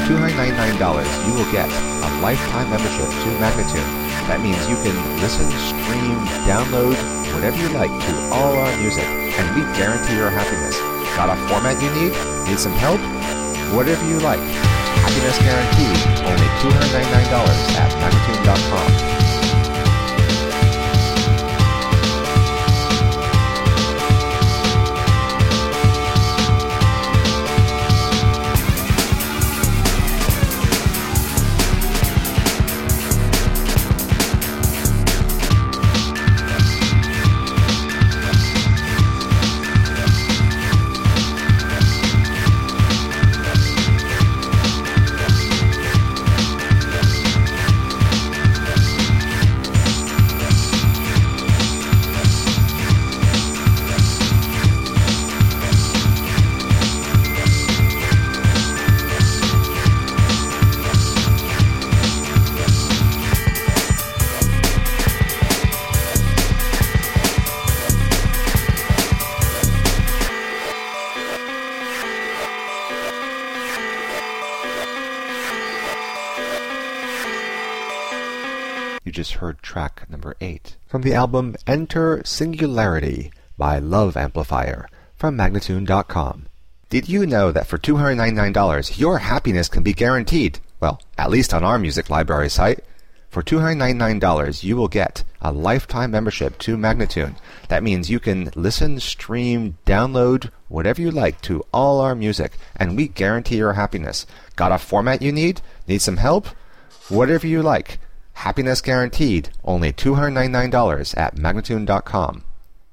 $299, you will get a lifetime membership to Magnatune. That means you can listen, stream, download, whatever you like to all our music, and we guarantee your happiness. Got a format you need? Need some help? Whatever you like. Happiness guaranteed. Only $299 at Magnatune.com. You just heard track number 8 from the album Enter Singularity by Love Amplifier from Magnatune.com. Did you know that for $299 your happiness can be guaranteed? Well, at least on our music library site. For $299 you will get a lifetime membership to Magnatune. That means you can listen, stream, download, whatever you like to all our music, and we guarantee your happiness. Got a format you need? Need some help? Whatever you like. Happiness guaranteed. Only $299 at Magnatune.com.